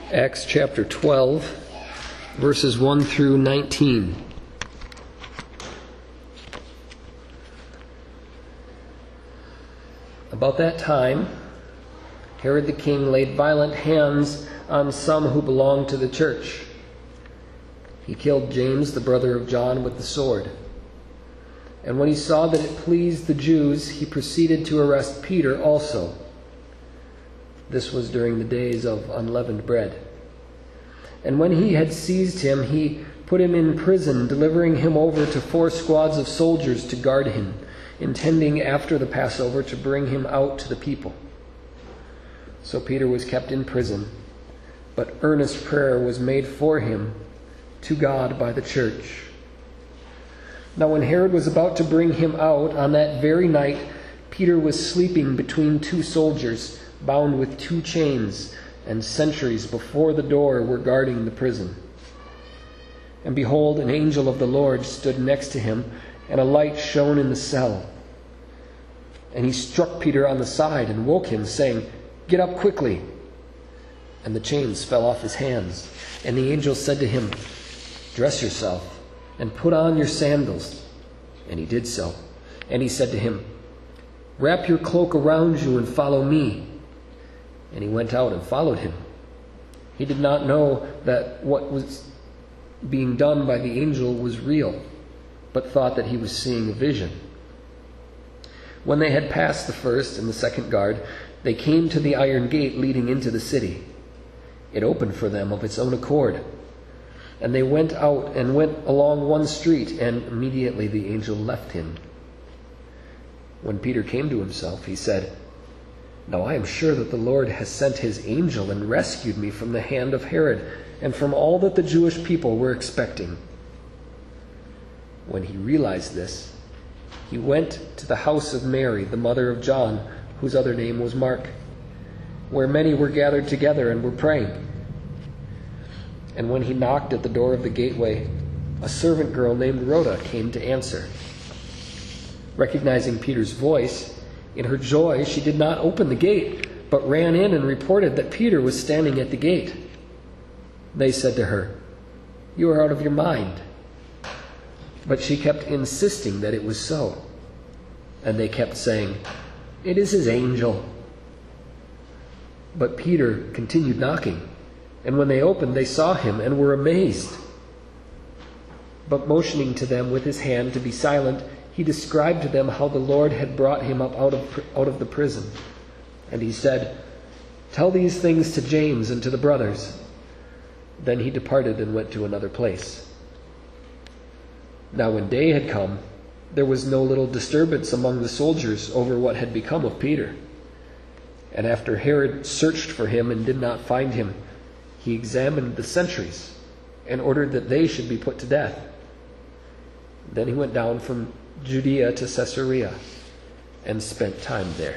Acts chapter 12, verses 1 through 19. About that time, Herod the king laid violent hands on some who belonged to the church. He killed James, the brother of John, with the sword. And when he saw that it pleased the Jews, he proceeded to arrest Peter also. This was during the days of unleavened bread. And when he had seized him, he put him in prison, delivering him over to 4 squads of soldiers to guard him, intending after the Passover to bring him out to the people. So Peter was kept in prison, but earnest prayer was made for him to God by the church. Now when Herod was about to bring him out, on that very night Peter was sleeping between 2 soldiers, bound with 2 chains, and sentries before the door were guarding the prison. And behold, an angel of the Lord stood next to him, and a light shone in the cell. And he struck Peter on the side and woke him, saying, "Get up quickly." And the chains fell off his hands. And the angel said to him, "Dress yourself and put on your sandals." And he did so. And he said to him, "Wrap your cloak around you and follow me." And he went out and followed him. He did not know that what was being done by the angel was real, but thought that he was seeing a vision. When they had passed the first and the second guard, they came to the iron gate leading into the city. It opened for them of its own accord. And they went out and went along one street, and immediately the angel left him. When Peter came to himself, he said, "Now I am sure that the Lord has sent his angel and rescued me from the hand of Herod and from all that the Jewish people were expecting." When he realized this, he went to the house of Mary, the mother of John, whose other name was Mark, where many were gathered together and were praying. And when he knocked at the door of the gateway, a servant girl named Rhoda came to answer. Recognizing Peter's voice, in her joy she did not open the gate, but ran in and reported that Peter was standing at the gate. They said to her, "You are out of your mind." But she kept insisting that it was so. And they kept saying, "It is his angel." But Peter continued knocking. And when they opened, they saw him and were amazed. But motioning to them with his hand to be silent, he described to them how the Lord had brought him up out of the prison. And he said, "Tell these things to James and to the brothers." Then he departed and went to another place. Now when day had come, there was no little disturbance among the soldiers over what had become of Peter. And after Herod searched for him and did not find him, he examined the sentries and ordered that they should be put to death. Then he went down from Judea to Caesarea and spent time there.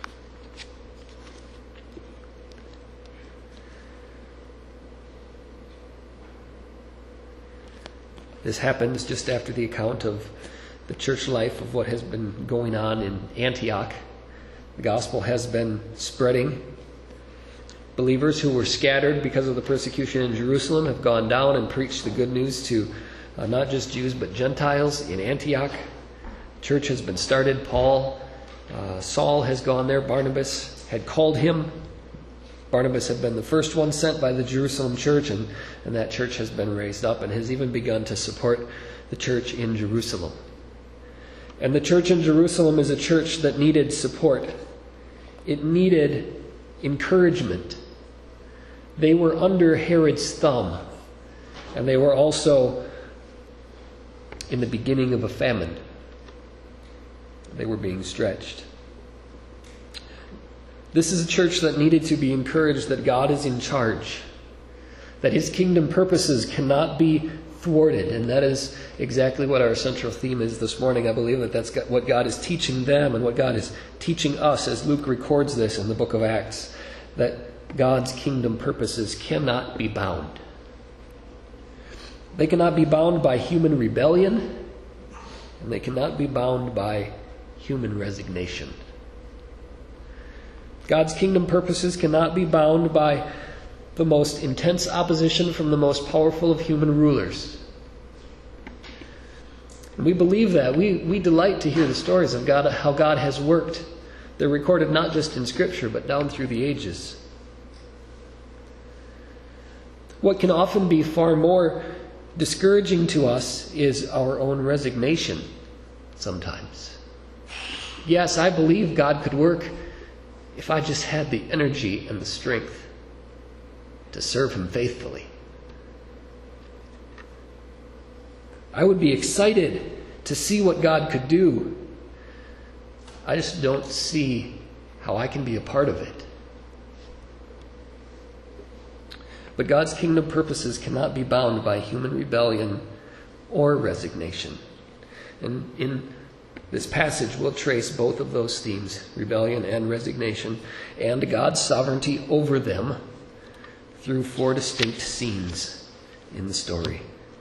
This happens just after the account of the church life of what has been going on in Antioch. The gospel has been spreading. Believers who were scattered because of the persecution in Jerusalem have gone down and preached the good news to not just Jews but Gentiles in Antioch. Church has been started. Saul has gone there. Barnabas had called him. Barnabas had been the first one sent by the Jerusalem church, and that church has been raised up and has even begun to support the church in Jerusalem. And the church in Jerusalem is a church that needed support. It needed encouragement. They were under Herod's thumb, and they were also in the beginning of a famine. They were being stretched. This is a church that needed to be encouraged that God is in charge, that his kingdom purposes cannot be thwarted, and that is exactly what our central theme is this morning. I believe that that's what God is teaching them and what God is teaching us as Luke records this in the book of Acts, that God's kingdom purposes cannot be bound. They cannot be bound by human rebellion, and they cannot be bound by human resignation. God's kingdom purposes cannot be bound by the most intense opposition from the most powerful of human rulers. We believe that. We delight to hear the stories of God, how God has worked. They're recorded not just in Scripture, but down through the ages. What can often be far more discouraging to us is our own resignation sometimes. Yes, I believe God could work if I just had the energy and the strength to serve Him faithfully. I would be excited to see what God could do. I just don't see how I can be a part of it. But God's kingdom purposes cannot be bound by human rebellion or resignation. And in this passage, we'll trace both of those themes, rebellion and resignation, and God's sovereignty over them through 4 distinct scenes in the story.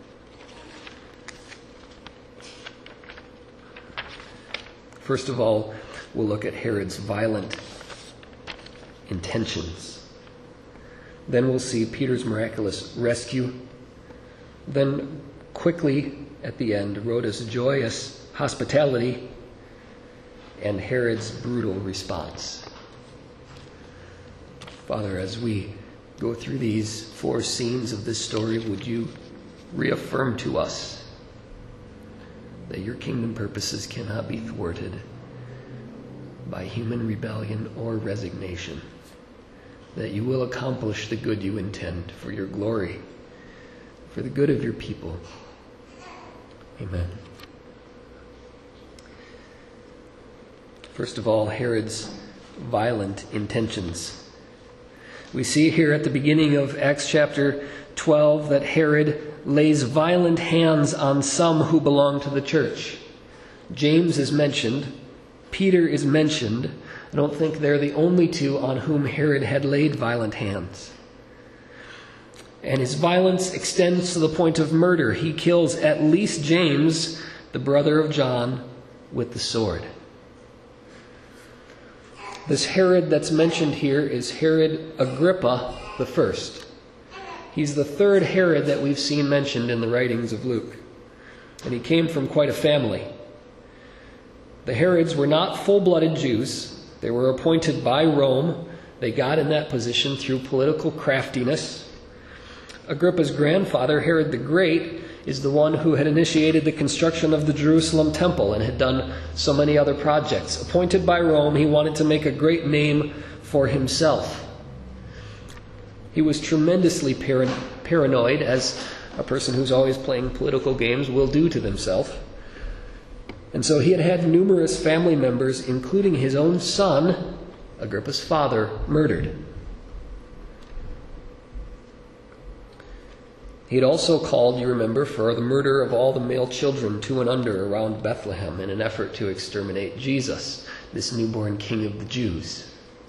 First of all, we'll look at Herod's violent intentions. Then we'll see Peter's miraculous rescue. Then quickly at the end, Rhoda's joyous hospitality and Herod's brutal response. Father, as we go through these 4 scenes of this story, would you reaffirm to us that your kingdom purposes cannot be thwarted by human rebellion or resignation, that you will accomplish the good you intend for your glory, for the good of your people. Amen. First of all, Herod's violent intentions. We see here at the beginning of Acts chapter 12 that Herod lays violent hands on some who belong to the church. James is mentioned. Peter is mentioned. I don't think they're the only 2 on whom Herod had laid violent hands. And his violence extends to the point of murder. He kills at least James, the brother of John, with the sword. This Herod that's mentioned here is Herod Agrippa the First. He's the 3rd Herod that we've seen mentioned in the writings of Luke. And he came from quite a family. The Herods were not full-blooded Jews. They were appointed by Rome. They got in that position through political craftiness. Agrippa's grandfather, Herod the Great, is the one who had initiated the construction of the Jerusalem temple and had done so many other projects. Appointed by Rome, he wanted to make a great name for himself. He was tremendously paranoid, as a person who's always playing political games will do to themselves. And so he had numerous family members, including his own son, Agrippa's father, murdered. He had also called, you remember, for the murder of all the male children 2 and under around Bethlehem in an effort to exterminate Jesus, this newborn king of the Jews.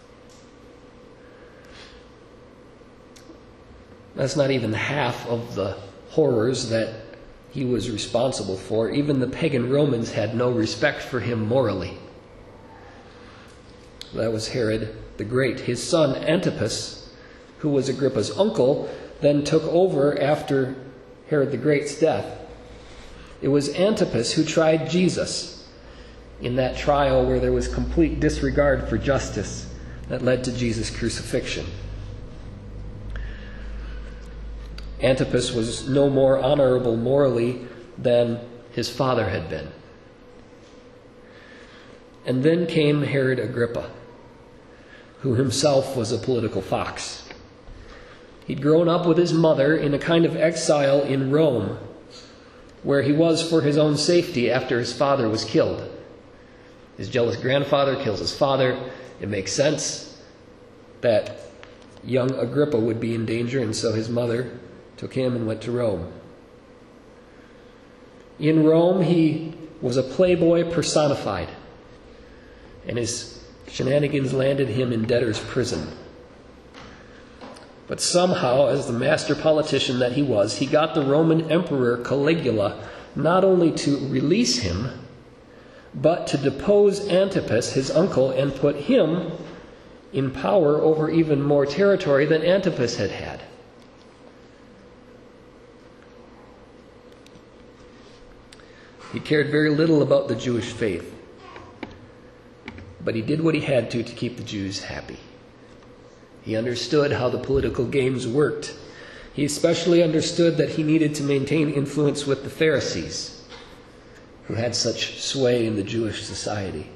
That's not even half of the horrors that he was responsible for. Even the pagan Romans had no respect for him morally. That was Herod the Great. His son Antipas, who was Agrippa's uncle, then took over after Herod the Great's death. It was Antipas who tried Jesus in that trial where there was complete disregard for justice that led to Jesus' crucifixion. Antipas was no more honorable morally than his father had been. And then came Herod Agrippa, who himself was a political fox. He'd grown up with his mother in a kind of exile in Rome, where he was for his own safety after his father was killed. His jealous grandfather kills his father. It makes sense that young Agrippa would be in danger, and so his mother took him and went to Rome. In Rome, he was a playboy personified, and his shenanigans landed him in debtor's prison. But somehow, as the master politician that he was, he got the Roman Emperor Caligula not only to release him, but to depose Antipas, his uncle, and put him in power over even more territory than Antipas had had. He cared very little about the Jewish faith. But he did what he had to keep the Jews happy. He understood how the political games worked. He especially understood that he needed to maintain influence with the Pharisees, who had such sway in the Jewish society.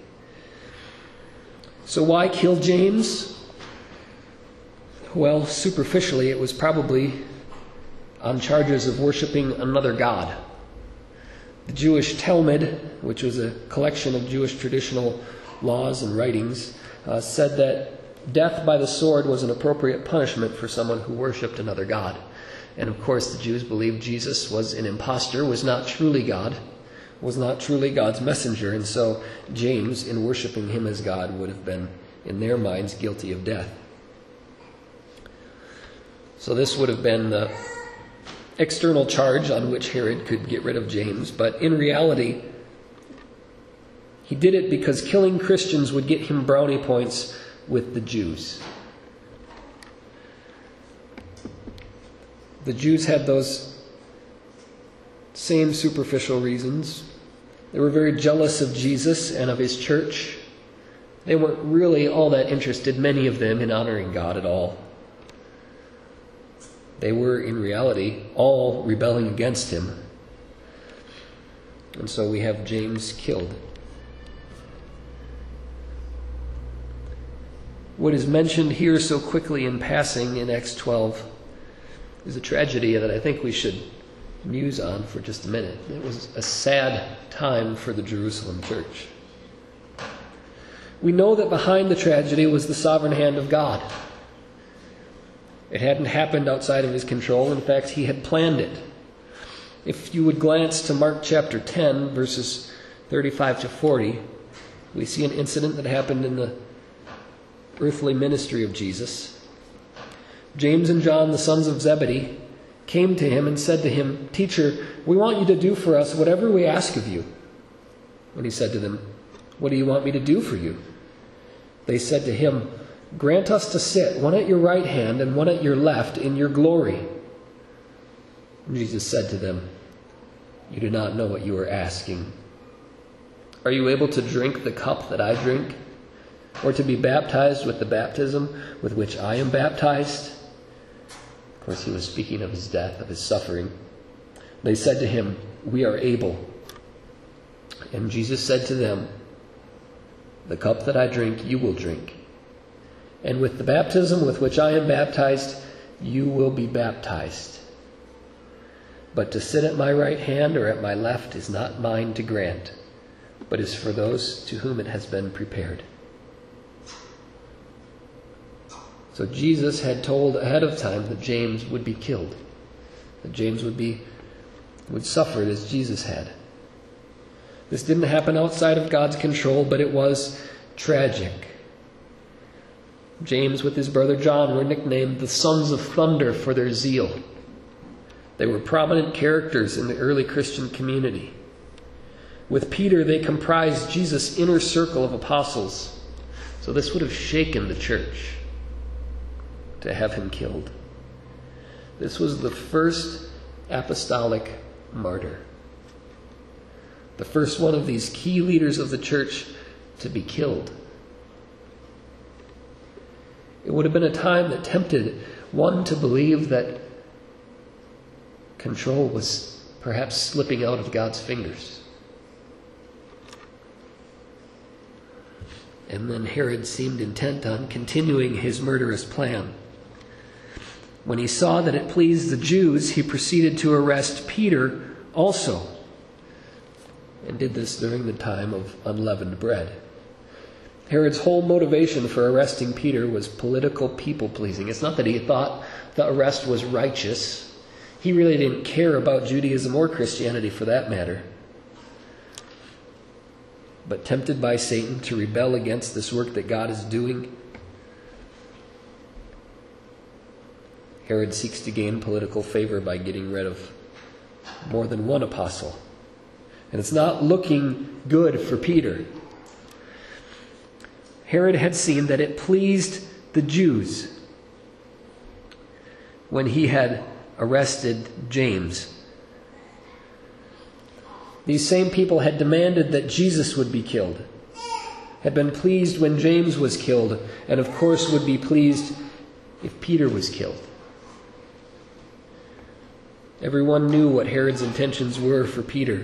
So why kill James? Well, superficially, it was probably on charges of worshiping another god. The Jewish Talmud, which was a collection of Jewish traditional laws and writings, said that death by the sword was an appropriate punishment for someone who worshipped another god. And of course, the Jews believed Jesus was an impostor, was not truly God, was not truly God's messenger, and so James, in worshiping him as God, would have been, in their minds, guilty of death. So this would have been the external charge on which Herod could get rid of James, but in reality, he did it because killing Christians would get him brownie points with the Jews. The Jews had those same superficial reasons. They were very jealous of Jesus and of his church. They weren't really all that interested, many of them, in honoring God at all. They were, in reality, all rebelling against him. And so we have James killed. What is mentioned here so quickly in passing in Acts 12 is a tragedy that I think we should muse on for just a minute. It was a sad time for the Jerusalem church. We know that behind the tragedy was the sovereign hand of God. It hadn't happened outside of his control. In fact, he had planned it. If you would glance to Mark chapter 10, verses 35 to 40, we see an incident that happened in the earthly ministry of Jesus. James and John, the sons of Zebedee, came to him and said to him, "Teacher, we want you to do for us whatever we ask of you." And he said to them, "What do you want me to do for you?" They said to him, "Grant us to sit, one at your right hand and one at your left, in your glory." And Jesus said to them, "You do not know what you are asking. Are you able to drink the cup that I drink, or to be baptized with the baptism with which I am baptized?" Of course, he was speaking of his death, of his suffering. They said to him, "We are able." And Jesus said to them, "The cup that I drink, you will drink. And with the baptism with which I am baptized, you will be baptized. But to sit at my right hand or at my left is not mine to grant, but is for those to whom it has been prepared." So Jesus had told ahead of time that James would be killed, that James would suffer as Jesus had. This didn't happen outside of God's control, but it was tragic. James, with his brother John, were nicknamed the Sons of Thunder for their zeal. They were prominent characters in the early Christian community. With Peter, they comprised Jesus' inner circle of apostles. So this would have shaken the church to have him killed. This was the first apostolic martyr. The first one of these key leaders of the church to be killed. It would have been a time that tempted one to believe that control was perhaps slipping out of God's fingers. And then Herod seemed intent on continuing his murderous plan. When he saw that it pleased the Jews, he proceeded to arrest Peter also, and did this during the time of unleavened bread. Herod's whole motivation for arresting Peter was political people-pleasing. It's not that he thought the arrest was righteous. He really didn't care about Judaism or Christianity for that matter. But tempted by Satan to rebel against this work that God is doing, Herod seeks to gain political favor by getting rid of more than one apostle. And it's not looking good for Peter. Herod had seen that it pleased the Jews when he had arrested James. These same people had demanded that Jesus would be killed, had been pleased when James was killed, and of course would be pleased if Peter was killed. Everyone knew what Herod's intentions were for Peter.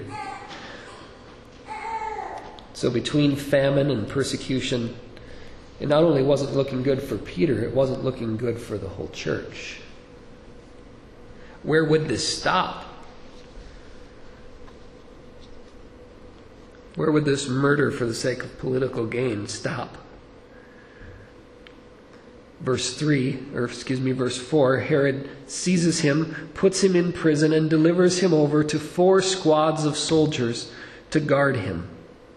So between famine and persecution, it not only wasn't looking good for Peter, it wasn't looking good for the whole church. Where would this stop? Where would this murder for the sake of political gain stop? Verse 4, Herod seizes him, puts him in prison, and delivers him over to 4 squads of soldiers to guard him.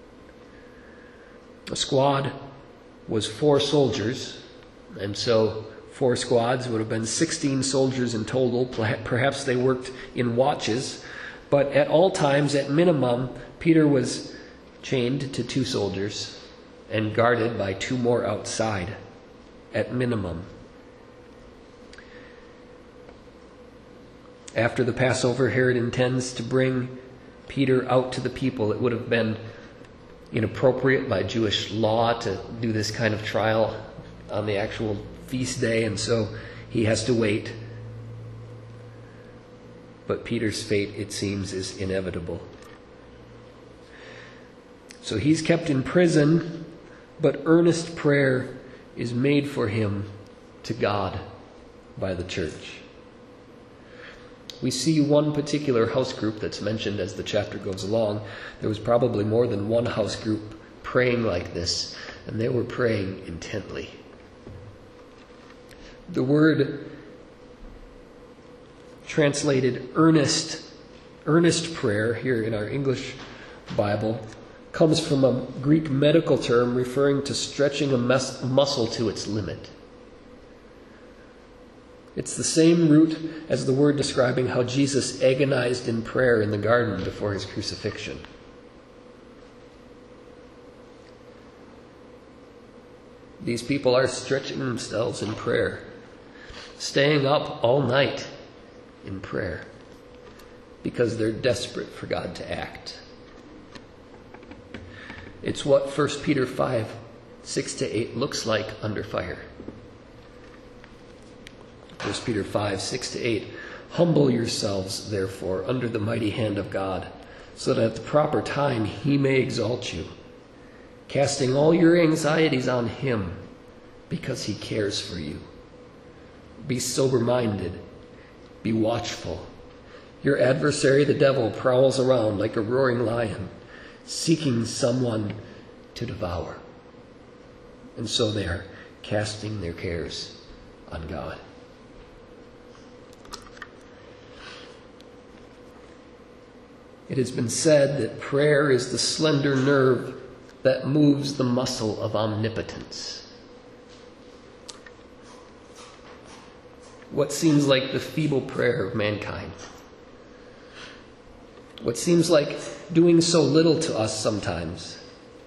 A squad was 4 soldiers, and so 4 squads would have been 16 soldiers in total. Perhaps they worked in watches, but at all times, at minimum, Peter was chained to 2 soldiers and guarded by 2 more outside, at minimum. After the Passover, Herod intends to bring Peter out to the people. It would have been inappropriate by Jewish law to do this kind of trial on the actual feast day, and so he has to wait. But Peter's fate, it seems, is inevitable. So he's kept in prison, but earnest prayer is made for him to God by the church. We see one particular house group that's mentioned as the chapter goes along. There was probably more than one house group praying like this, and they were praying intently. The word translated earnest prayer here in our English Bible comes from a Greek medical term referring to stretching a muscle to its limit. It's the same root as the word describing how Jesus agonized in prayer in the garden before his crucifixion. These people are stretching themselves in prayer, staying up all night in prayer, because they're desperate for God to act. It's what 1 Peter 5, 6-8 looks like under fire. 1 Peter 5, 6-8. Humble yourselves, therefore, under the mighty hand of God, so that at the proper time he may exalt you, casting all your anxieties on him, because he cares for you. Be sober-minded. Be watchful. Your adversary, the devil, prowls around like a roaring lion, seeking someone to devour. And so they are casting their cares on God. It has been said that prayer is the slender nerve that moves the muscle of omnipotence. What seems like the feeble prayer of mankind. What seems like doing so little to us sometimes.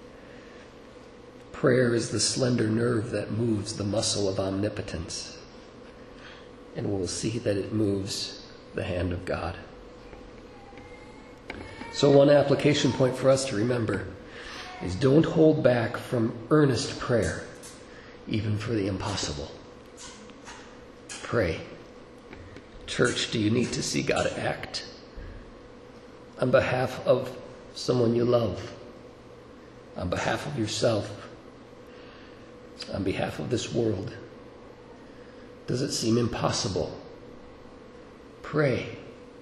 Prayer is the slender nerve that moves the muscle of omnipotence. And we'll see that it moves the hand of God. So one application point for us to remember is don't hold back from earnest prayer, even for the impossible. Pray. Church, do you need to see God act on behalf of someone you love, on behalf of yourself, on behalf of this world? Does it seem impossible? Pray.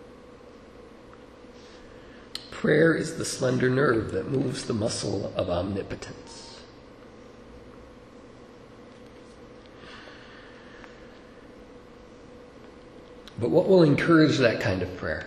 Prayer is the slender nerve that moves the muscle of omnipotence. But what will encourage that kind of prayer?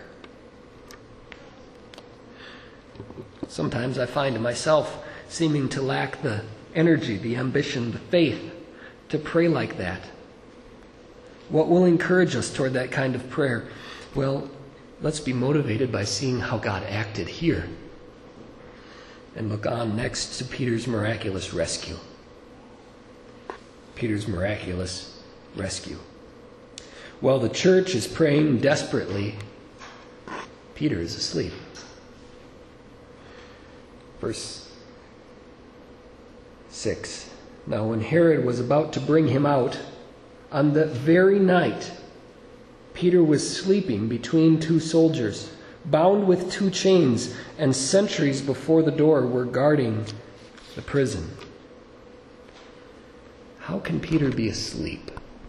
Sometimes I find myself seeming to lack the energy, the ambition, the faith to pray like that. What will encourage us toward that kind of prayer? Well, let's be motivated by seeing how God acted here. And look on next to Peter's miraculous rescue. Peter's miraculous rescue. While the church is praying desperately, Peter is asleep. Verse 6. Now when Herod was about to bring him out, on that very night, Peter was sleeping between two soldiers, bound with two chains, and sentries before the door were guarding the prison. How can Peter be asleep?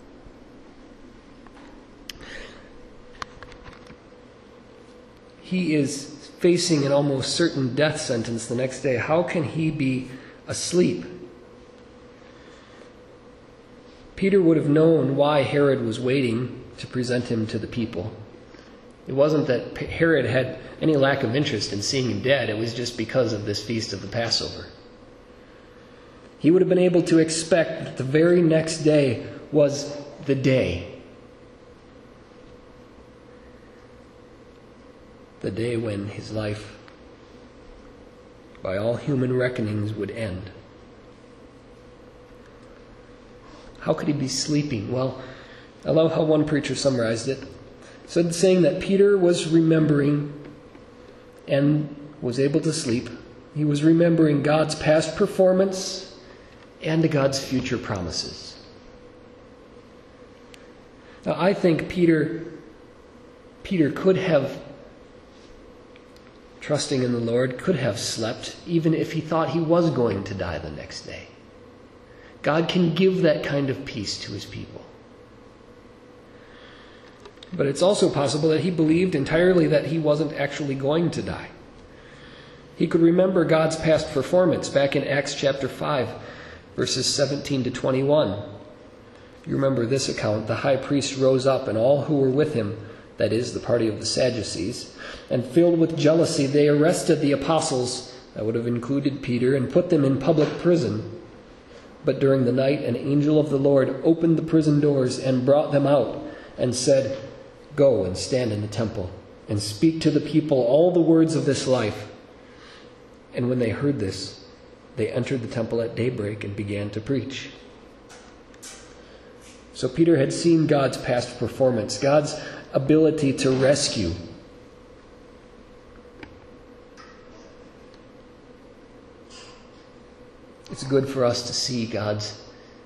He is facing an almost certain death sentence the next day. How can he be asleep? Peter would have known why Herod was waiting to present him to the people. It wasn't that Herod had any lack of interest in seeing him dead. It was just because of this feast of the Passover. He would have been able to expect that the very next day was the day. The day when his life, by all human reckonings, would end. How could he be sleeping? Well, I love how one preacher summarized it. Saying that Peter was remembering and was able to sleep. He was remembering God's past performance and God's future promises. Now, I think Peter could have, trusting in the Lord, could have slept even if he thought he was going to die the next day. God can give that kind of peace to his people. But it's also possible that he believed entirely that he wasn't actually going to die. He could remember God's past performance back in Acts chapter 5, verses 17 to 21. You remember this account. The high priest rose up, and all who were with him, that is, the party of the Sadducees, and filled with jealousy, they arrested the apostles, that would have included Peter, and put them in public prison. But during the night, an angel of the Lord opened the prison doors and brought them out, and said, "Go and stand in the temple, and speak to the people all the words of this life." And when they heard this, they entered the temple at daybreak and began to preach. So Peter had seen God's past performance, God's ability to rescue. It's good for us to see God's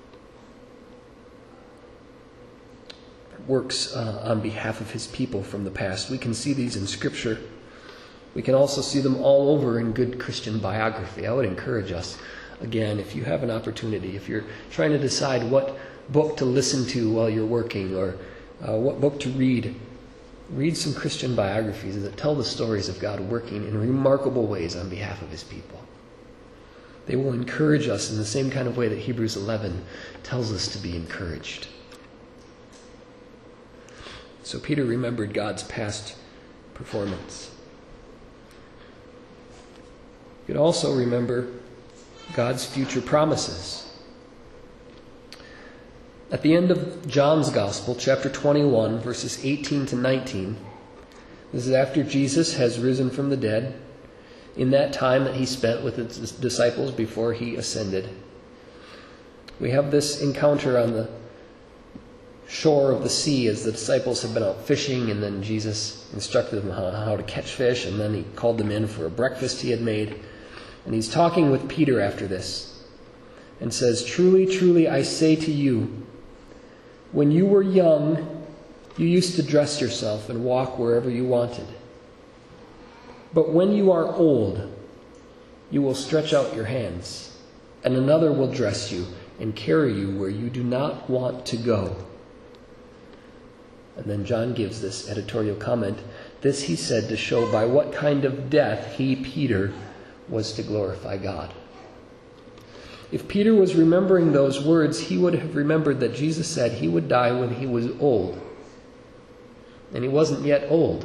works on behalf of his people from the past. We can see these in Scripture. We can also see them all over in good Christian biography. I would encourage us, again, if you have an opportunity, if you're trying to decide what book to listen to while you're working or what book to read some Christian biographies that tell the stories of God working in remarkable ways on behalf of his people. They will encourage us in the same kind of way that Hebrews 11 tells us to be encouraged. So Peter remembered God's past performance. You could also remember God's future promises. At the end of John's Gospel, chapter 21, verses 18 to 19, this is after Jesus has risen from the dead, in that time that he spent with his disciples before he ascended. We have this encounter on the shore of the sea as the disciples have been out fishing, and then Jesus instructed them how to catch fish, and then he called them in for a breakfast he had made. And he's talking with Peter after this and says, "Truly, truly, I say to you, when you were young, you used to dress yourself and walk wherever you wanted. But when you are old, you will stretch out your hands, and another will dress you and carry you where you do not want to go." And then John gives this editorial comment. This he said to show by what kind of death he, Peter, was to glorify God. If Peter was remembering those words, he would have remembered that Jesus said he would die when he was old. And he wasn't yet old.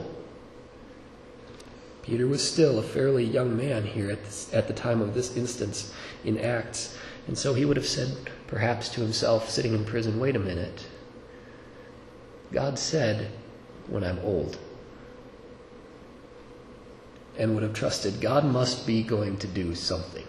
Peter was still a fairly young man here at the time of this instance in Acts. And so he would have said, perhaps to himself, sitting in prison, wait a minute. God said, when I'm old. And would have trusted God must be going to do something.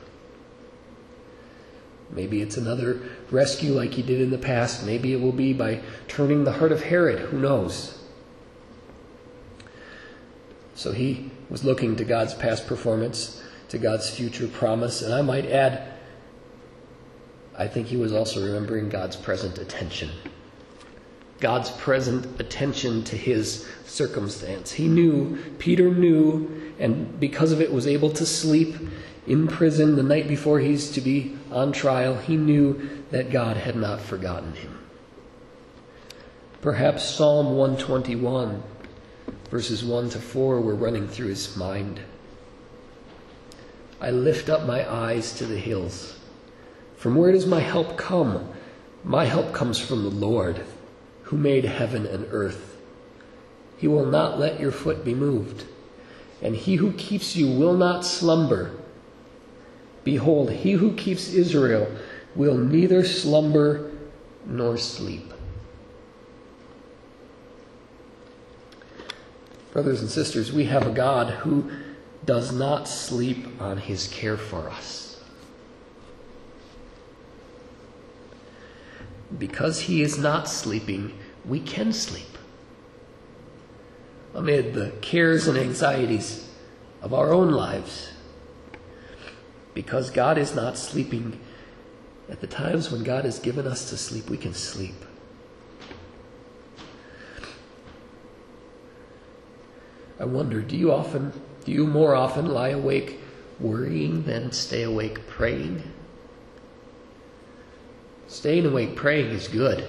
Maybe it's another rescue like he did in the past. Maybe it will be by turning the heart of Herod. Who knows? So he was looking to God's past performance. to God's future promise. And I might add, I think he was also remembering God's present attention. God's present attention to his circumstance. He knew, Peter knew, and because of it was able to sleep in prison the night before he's to be on trial. He knew that God had not forgotten him. Perhaps Psalm 121, verses 1 to 4 were running through his mind. I lift up my eyes to the hills. From where does my help come? My help comes from the Lord, who made heaven and earth. He will not let your foot be moved, and he who keeps you will not slumber. Behold, he who keeps Israel will neither slumber nor sleep. Brothers and sisters, we have a God who does not sleep on his care for us. Because he is not sleeping, we can sleep. Amid the cares and anxieties of our own lives. Because God is not sleeping, at the times when God has given us to sleep, we can sleep. I wonder, do you more often lie awake worrying than stay awake praying? Staying awake praying is good.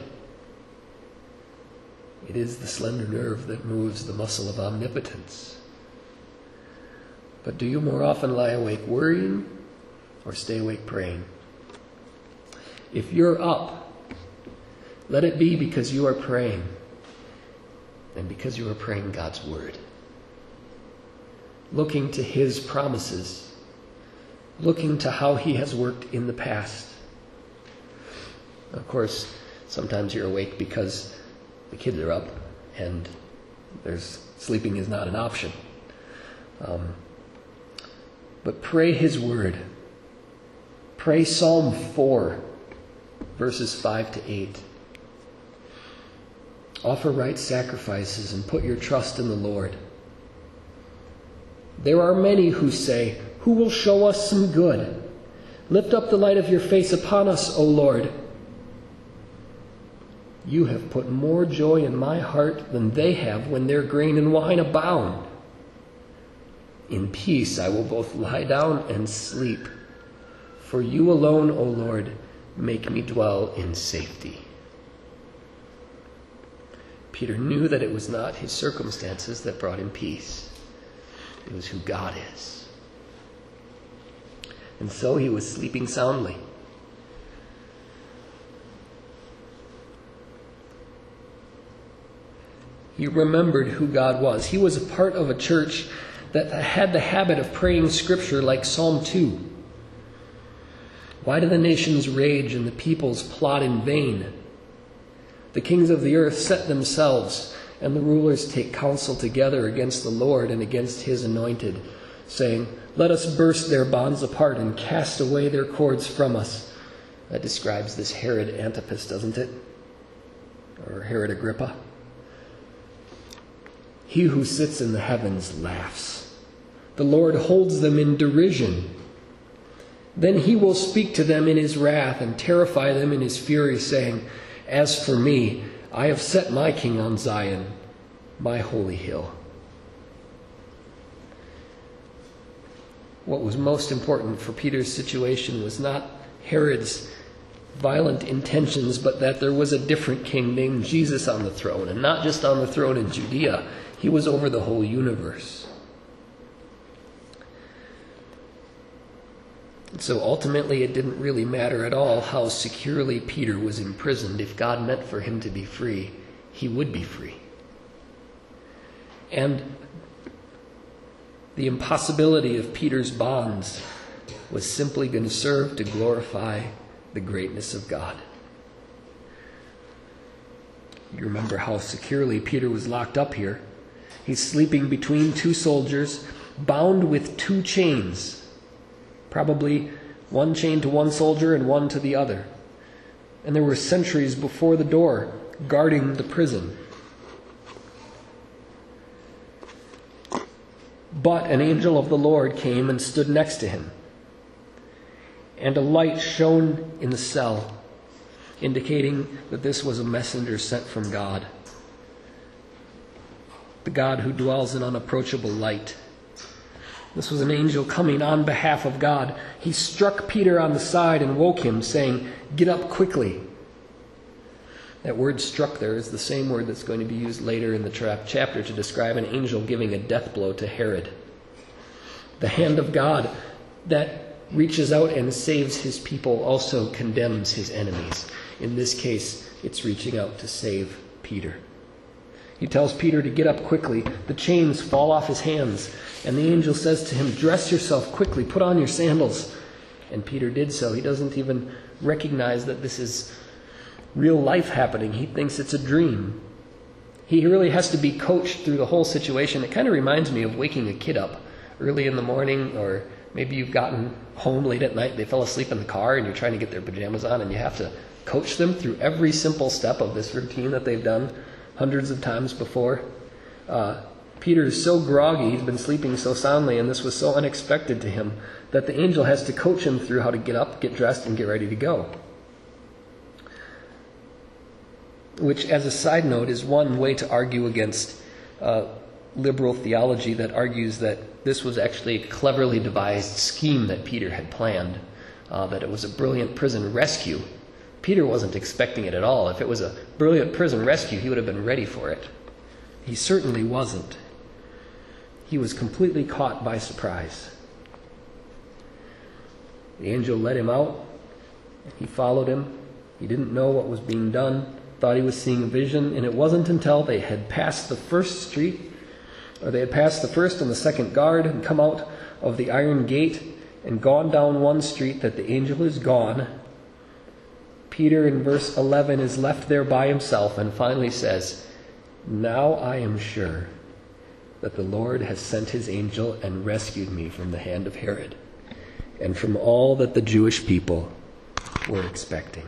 It is the slender nerve that moves the muscle of omnipotence. But do you more often lie awake worrying or stay awake praying? If you're up, let it be because you are praying and because you are praying God's word. Looking to his promises, looking to how he has worked in the past. Of course, sometimes you're awake because the kids are up and sleeping is not an option. But pray his word. Pray Psalm 4, verses 5 to 8. Offer right sacrifices and put your trust in the Lord. There are many who say, who will show us some good? Lift up the light of your face upon us, O Lord. You have put more joy in my heart than they have when their grain and wine abound. In peace I will both lie down and sleep. For you alone, O Lord, make me dwell in safety. Peter knew that it was not his circumstances that brought him peace. It was who God is. And so he was sleeping soundly. He remembered who God was. He was a part of a church that had the habit of praying scripture like Psalm 2. Why do the nations rage and the peoples plot in vain? The kings of the earth set themselves, and the rulers take counsel together against the Lord and against his anointed, saying, let us burst their bonds apart and cast away their cords from us. That describes this Herod Antipas, doesn't it? Or Herod Agrippa. He who sits in the heavens laughs. The Lord holds them in derision. Then he will speak to them in his wrath and terrify them in his fury, saying, as for me, I have set my king on Zion, my holy hill. What was most important for Peter's situation was not Herod's violent intentions, but that there was a different king named Jesus on the throne, and not just on the throne in Judea. He was over the whole universe. So ultimately, it didn't really matter at all how securely Peter was imprisoned. If God meant for him to be free, he would be free. And the impossibility of Peter's bonds was simply going to serve to glorify the greatness of God. You remember how securely Peter was locked up here. He's sleeping between two soldiers, bound with two chains. Probably one chain to one soldier and one to the other. And there were sentries before the door guarding the prison. But an angel of the Lord came and stood next to him. And a light shone in the cell, indicating that this was a messenger sent from God, the God who dwells in unapproachable light. This was an angel coming on behalf of God. He struck Peter on the side and woke him, saying, "Get up quickly." That word "struck" there is the same word that's going to be used later in the chapter to describe an angel giving a death blow to Herod. The hand of God that reaches out and saves his people also condemns his enemies. In this case, it's reaching out to save Peter. He tells Peter to get up quickly. The chains fall off his hands, and the angel says to him, "Dress yourself quickly, put on your sandals." And Peter did so. He doesn't even recognize that this is real life happening. He thinks it's a dream. He really has to be coached through the whole situation. It kind of reminds me of waking a kid up early in the morning, or maybe you've gotten home late at night, they fell asleep in the car, and you're trying to get their pajamas on, and you have to coach them through every simple step of this routine that they've done hundreds of times before. Peter is so groggy, he's been sleeping so soundly, and this was so unexpected to him, that the angel has to coach him through how to get up, get dressed, and get ready to go. Which, as a side note, is one way to argue against liberal theology that argues that this was actually a cleverly devised scheme that Peter had planned, that it was a brilliant prison rescue. Peter wasn't expecting it at all. If it was a brilliant prison rescue, he would have been ready for it. He certainly wasn't. He was completely caught by surprise. The angel led him out. He followed him. He didn't know what was being done, thought he was seeing a vision, and it wasn't until they had passed the first street, or they had passed the first and the second guard and come out of the iron gate and gone down one street that the angel is gone. Peter, in verse 11, is left there by himself and finally says, "Now I am sure that the Lord has sent his angel and rescued me from the hand of Herod and from all that the Jewish people were expecting."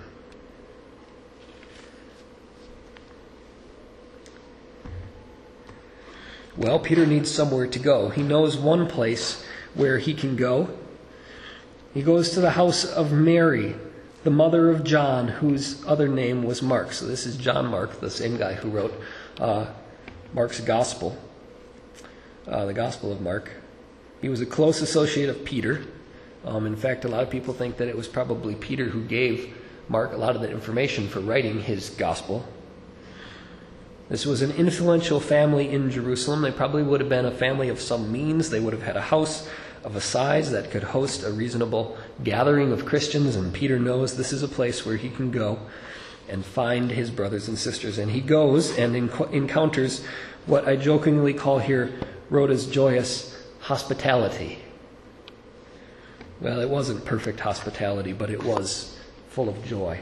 Well, Peter needs somewhere to go. He knows one place where he can go. He goes to the house of Mary, the mother of John, whose other name was Mark. So this is John Mark, the same guy who wrote Mark's Gospel, the Gospel of Mark. He was a close associate of Peter. In fact, a lot of people think that it was probably Peter who gave Mark a lot of the information for writing his Gospel. This was an influential family in Jerusalem. They probably would have been a family of some means. They would have had a house of a size that could host a reasonable gathering of Christians, and Peter knows this is a place where he can go and find his brothers and sisters. And he goes and encounters what I jokingly call here Rhoda's joyous hospitality. Well, it wasn't perfect hospitality, but it was full of joy.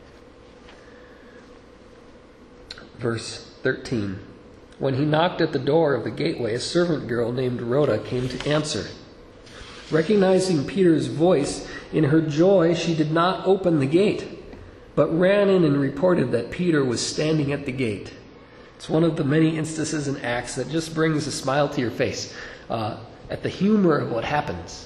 Verse 13. When he knocked at the door of the gateway, a servant girl named Rhoda came to answer. Recognizing Peter's voice, in her joy she did not open the gate, but ran in and reported that Peter was standing at the gate. It's one of the many instances in Acts that just brings a smile to your face at the humor of what happens.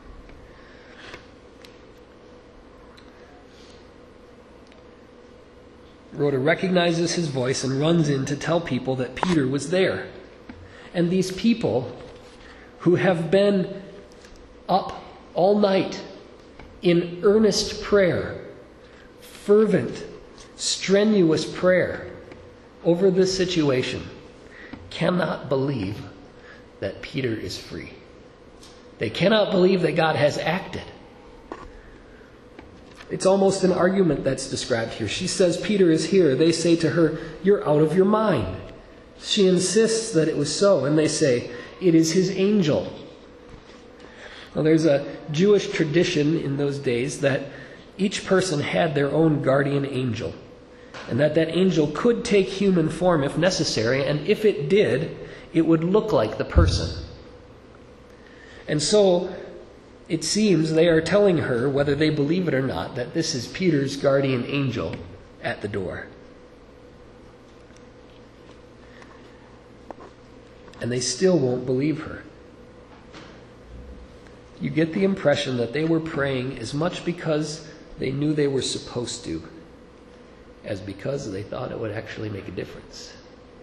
Rhoda recognizes his voice and runs in to tell people that Peter was there. And these people who have been up all night in earnest prayer, fervent, strenuous prayer over this situation, cannot believe that Peter is free. They cannot believe that God has acted. It's almost an argument that's described here. She says Peter is here. They say to her, "You're out of your mind." She insists that it was so, and they say, "It is his angel." Well, there's a Jewish tradition in those days that each person had their own guardian angel, and that angel could take human form if necessary, and if it did, it would look like the person. And so it seems they are telling her, whether they believe it or not, that this is Peter's guardian angel at the door. And they still won't believe her. you get the impression that they were praying as much because they knew they were supposed to, as because they thought it would actually make a difference.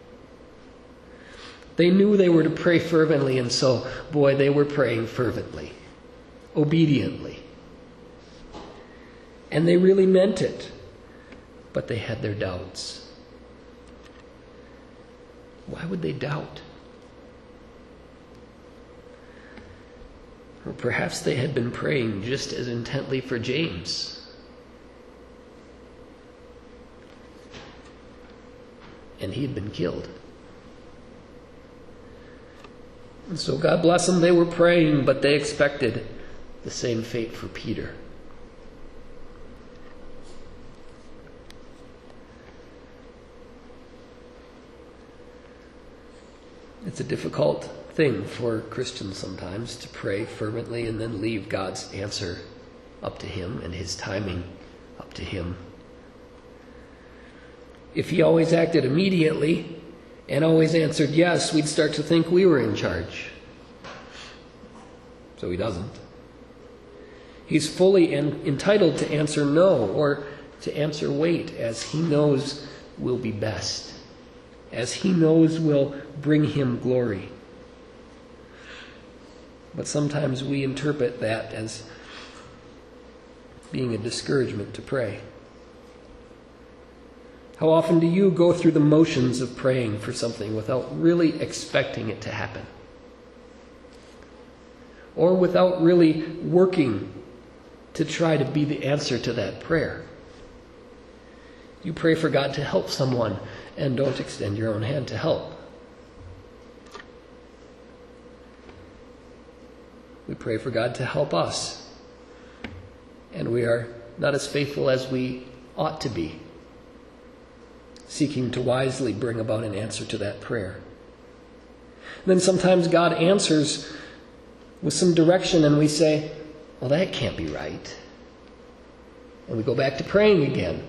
They knew they were to pray fervently, and so, boy, they were praying fervently, obediently. And they really meant it, but they had their doubts. Why would they doubt? Or perhaps they had been praying just as intently for James. And he had been killed. And so God bless them, they were praying, but they expected the same fate for Peter. It's a difficult thing for Christians sometimes to pray fervently and then leave God's answer up to Him and His timing up to Him. If He always acted immediately and always answered yes, we'd start to think we were in charge. So He doesn't. He's fully entitled to answer no, or to answer wait, as He knows will be best, as He knows will bring Him glory. But sometimes we interpret that as being a discouragement to pray. How often do you go through the motions of praying for something without really expecting it to happen? Or without really working to try to be the answer to that prayer? You pray for God to help someone and don't extend your own hand to help. We pray for God to help us, and we are not as faithful as we ought to be, seeking to wisely bring about an answer to that prayer. And then sometimes God answers with some direction, and we say, well, that can't be right. And we go back to praying again.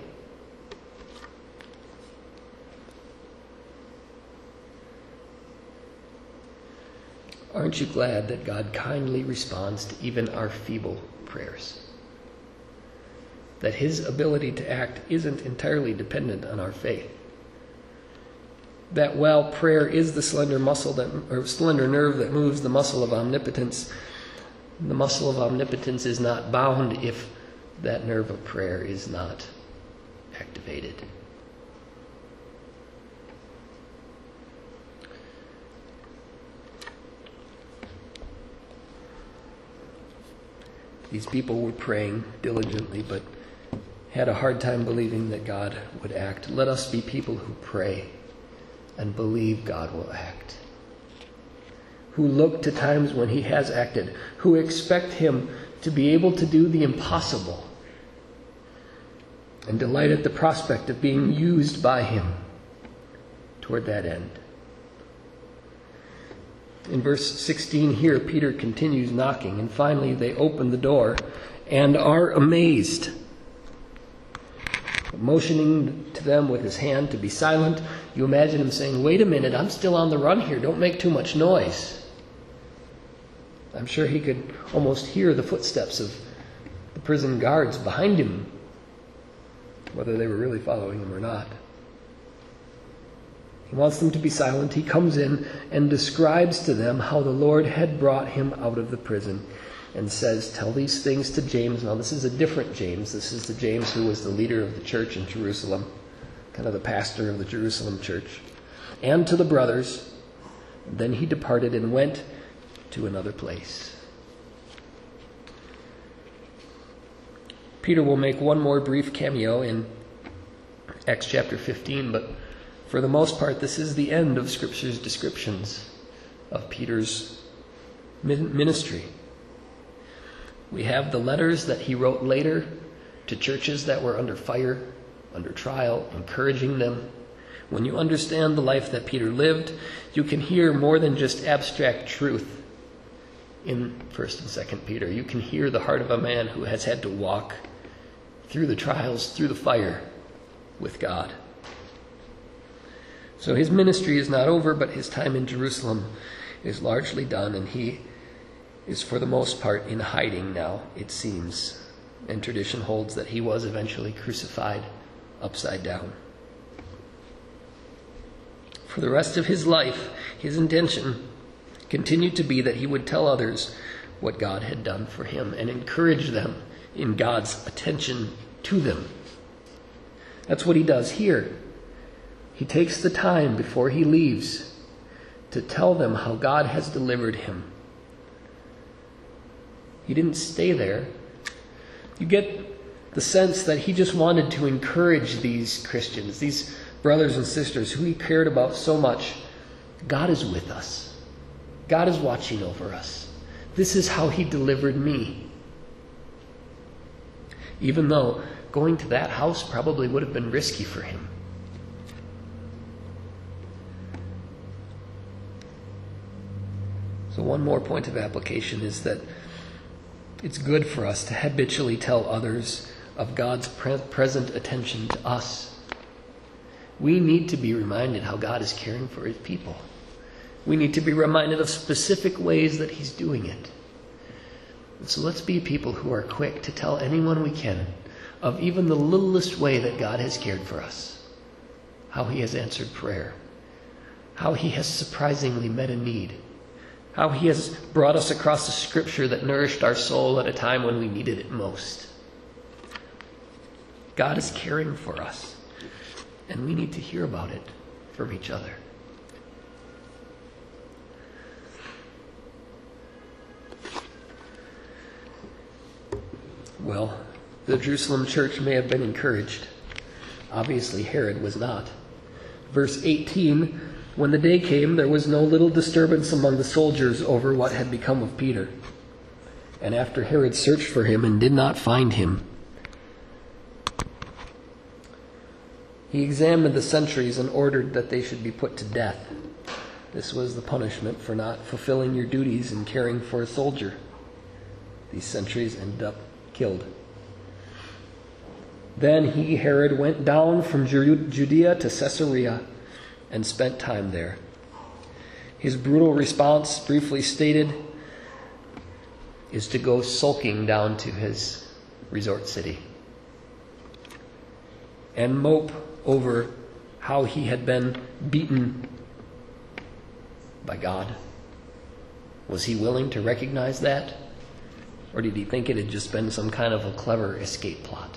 Aren't you glad that God kindly responds to even our feeble prayers? That His ability to act isn't entirely dependent on our faith. That while prayer is the slender nerve that moves the muscle of omnipotence, the muscle of omnipotence is not bound if that nerve of prayer is not activated. These people were praying diligently, but had a hard time believing that God would act. Let us be people who pray and believe God will act, who look to times when He has acted, who expect Him to be able to do the impossible, and delight at the prospect of being used by Him toward that end. In verse 16 here, Peter continues knocking, and finally they open the door and are amazed. Motioning to them with his hand to be silent, you imagine him saying, wait a minute, I'm still on the run here, don't make too much noise. I'm sure he could almost hear the footsteps of the prison guards behind him, whether they were really following him or not. He wants them to be silent. He comes in and describes to them how the Lord had brought him out of the prison and says, tell these things to James. Now, this is a different James. This is the James who was the leader of the church in Jerusalem, kind of the pastor of the Jerusalem church, and to the brothers. And then he departed and went to another place. Peter will make one more brief cameo in Acts chapter 15, but for the most part, this is the end of Scripture's descriptions of Peter's ministry. We have the letters that he wrote later to churches that were under fire, under trial, encouraging them. When you understand the life that Peter lived, you can hear more than just abstract truth in 1st and 2nd Peter. You can hear the heart of a man who has had to walk through the trials, through the fire with God. So his ministry is not over, but his time in Jerusalem is largely done, and he is for the most part in hiding now, it seems. And tradition holds that he was eventually crucified upside down. For the rest of his life, his intention continued to be that he would tell others what God had done for him and encourage them in God's attention to them. That's what he does here. He takes the time before he leaves to tell them how God has delivered him. He didn't stay there. You get the sense that he just wanted to encourage these Christians, these brothers and sisters who he cared about so much. God is with us. God is watching over us. This is how he delivered me. Even though going to that house probably would have been risky for him. So one more point of application is that it's good for us to habitually tell others of God's present attention to us. We need to be reminded how God is caring for his people. We need to be reminded of specific ways that he's doing it. And so let's be people who are quick to tell anyone we can of even the littlest way that God has cared for us, how he has answered prayer, how he has surprisingly met a need, how he has brought us across a scripture that nourished our soul at a time when we needed it most. God is caring for us, and we need to hear about it from each other. Well, the Jerusalem church may have been encouraged. Obviously, Herod was not. Verse 18, when the day came, there was no little disturbance among the soldiers over what had become of Peter. And after Herod searched for him and did not find him, he examined the sentries and ordered that they should be put to death. This was the punishment for not fulfilling your duties and caring for a soldier. These sentries ended up killed. Then he, Herod, went down from Judea to Caesarea and spent time there. His brutal response, briefly stated, is to go sulking down to his resort city and mope over how he had been beaten by God. Was he willing to recognize that? Or did he think it had just been some kind of a clever escape plot?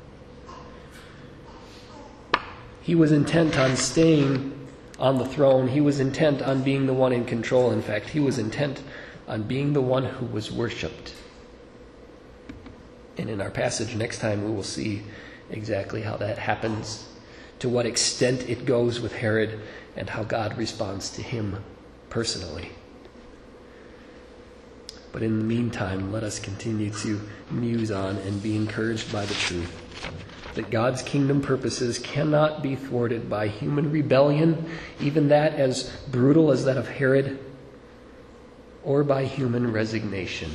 He was intent on staying on the throne. He was intent on being the one in control. In fact, he was intent on being the one who was worshipped. And in our passage next time, we will see exactly how that happens, to what extent it goes with Herod, and how God responds to him personally. But in the meantime, let us continue to muse on and be encouraged by the truth that God's kingdom purposes cannot be thwarted by human rebellion, even that as brutal as that of Herod, or by human resignation,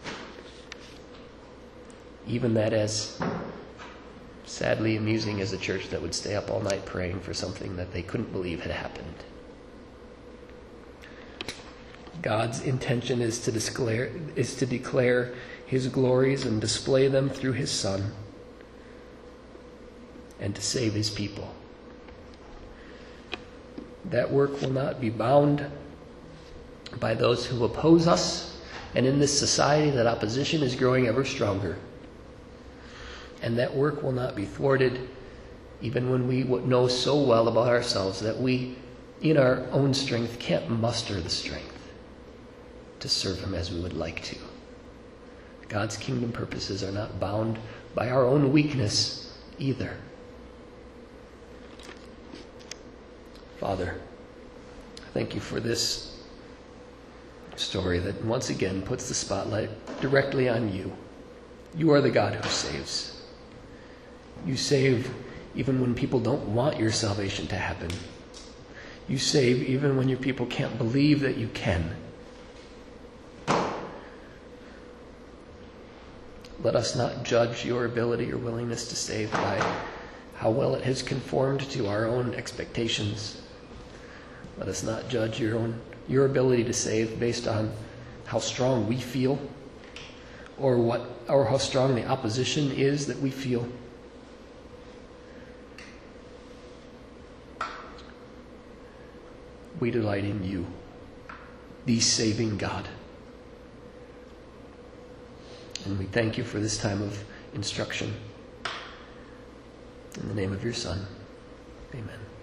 even that as sadly amusing as a church that would stay up all night praying for something that they couldn't believe had happened. God's intention is to declare his glories and display them through his Son, and to save his people. That work will not be bound by those who oppose us, and in this society that opposition is growing ever stronger. And that work will not be thwarted even when we know so well about ourselves that we, in our own strength, can't muster the strength to serve him as we would like to. God's kingdom purposes are not bound by our own weakness either. Father, thank you for this story that once again puts the spotlight directly on you. You are the God who saves. You save even when people don't want your salvation to happen. You save even when your people can't believe that you can. Let us not judge your ability or willingness to save by how well it has conformed to our own expectations. Let us not judge your ability to save based on how how strong we feel, or how strong the opposition is that we feel. We delight in you, the saving God. And we thank you for this time of instruction. In the name of your Son, amen.